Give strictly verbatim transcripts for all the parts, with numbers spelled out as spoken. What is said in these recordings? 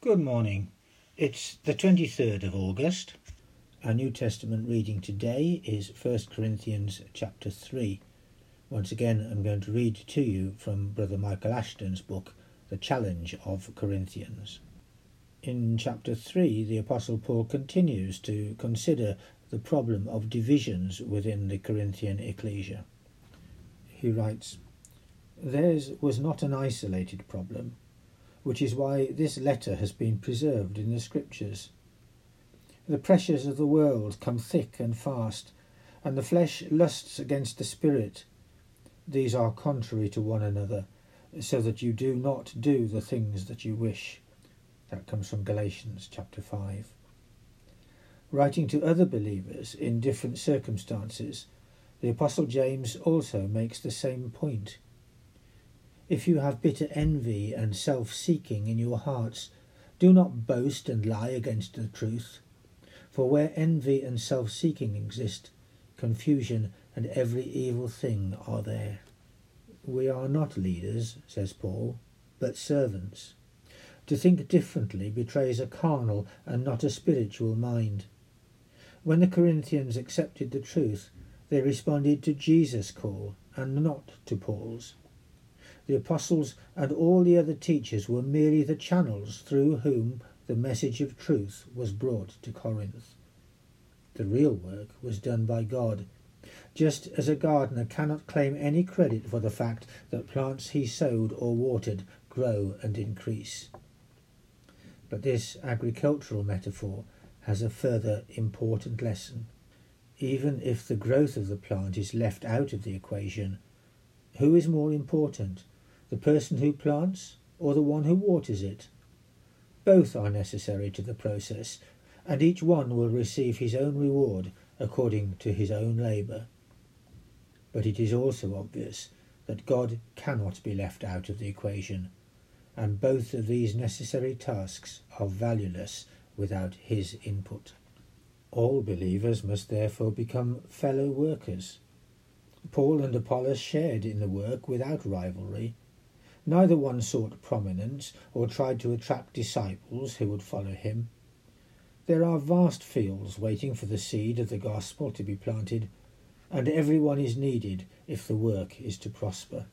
Good morning. It's the twenty-third of August. Our New Testament reading today is First Corinthians chapter three. Once again, I'm going to read to you from Brother Michael Ashton's book, The Challenge of Corinthians. In chapter three, the Apostle Paul continues to consider the problem of divisions within the Corinthian ecclesia. He writes, "Theirs was not an isolated problem, which is why this letter has been preserved in the Scriptures. The pressures of the world come thick and fast, and the flesh lusts against the Spirit. These are contrary to one another, so that you do not do the things that you wish." That comes from Galatians chapter five. Writing to other believers in different circumstances, the Apostle James also makes the same point. "If you have bitter envy and self-seeking in your hearts, do not boast and lie against the truth. For where envy and self-seeking exist, confusion and every evil thing are there." We are not leaders, says Paul, but servants. To think differently betrays a carnal and not a spiritual mind. When the Corinthians accepted the truth, they responded to Jesus' call and not to Paul's. The apostles and all the other teachers were merely the channels through whom the message of truth was brought to Corinth. The real work was done by God, just as a gardener cannot claim any credit for the fact that plants he sowed or watered grow and increase. But this agricultural metaphor has a further important lesson. Even if the growth of the plant is left out of the equation, who is more important, the person who plants or the one who waters it? Both are necessary to the process, and each one will receive his own reward according to his own labour. But it is also obvious that God cannot be left out of the equation, and both of these necessary tasks are valueless without his input. All believers must therefore become fellow workers. Paul and Apollos shared in the work without rivalry. Neither one sought prominence or tried to attract disciples who would follow him. There are vast fields waiting for the seed of the gospel to be planted, and everyone is needed if the work is to prosper.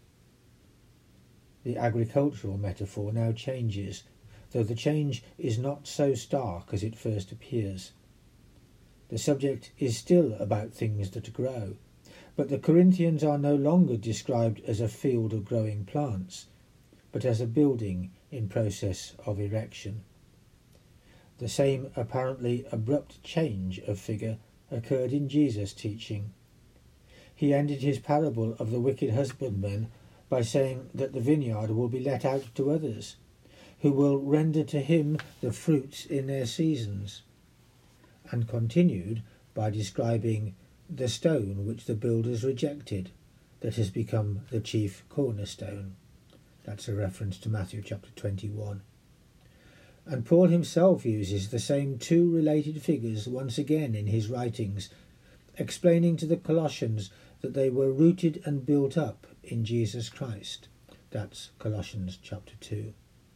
The agricultural metaphor now changes, though the change is not so stark as it first appears. The subject is still about things that grow, but the Corinthians are no longer described as a field of growing plants, but as a building in process of erection. The same apparently abrupt change of figure occurred in Jesus' teaching. He ended his parable of the wicked husbandman by saying that the vineyard will be let out to others, who will render to him the fruits in their seasons, and continued by describing the stone which the builders rejected, that has become the chief cornerstone. That's a reference to Matthew chapter twenty-one. And Paul himself uses the same two related figures once again in his writings, explaining to the Colossians that they were rooted and built up in Jesus Christ. That's Colossians chapter two.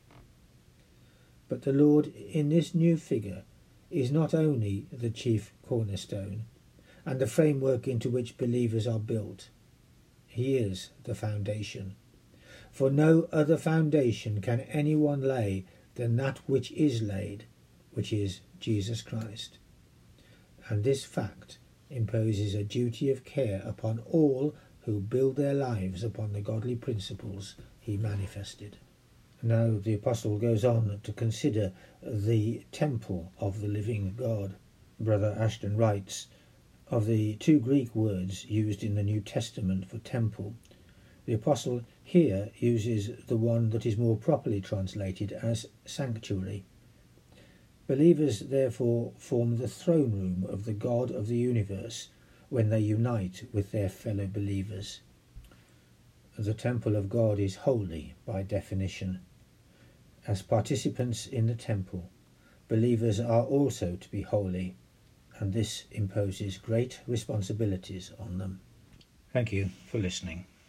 But the Lord in this new figure is not only the chief cornerstone and the framework into which believers are built. He is the foundation. For no other foundation can anyone lay than that which is laid, which is Jesus Christ. And this fact imposes a duty of care upon all who build their lives upon the godly principles he manifested. Now the Apostle goes on to consider the temple of the living God. Brother Ashton writes, of the two Greek words used in the New Testament for temple, the Apostle here uses the one that is more properly translated as sanctuary. Believers therefore form the throne room of the God of the universe when they unite with their fellow believers. The temple of God is holy by definition. As participants in the temple, believers are also to be holy, and this imposes great responsibilities on them. Thank you for listening.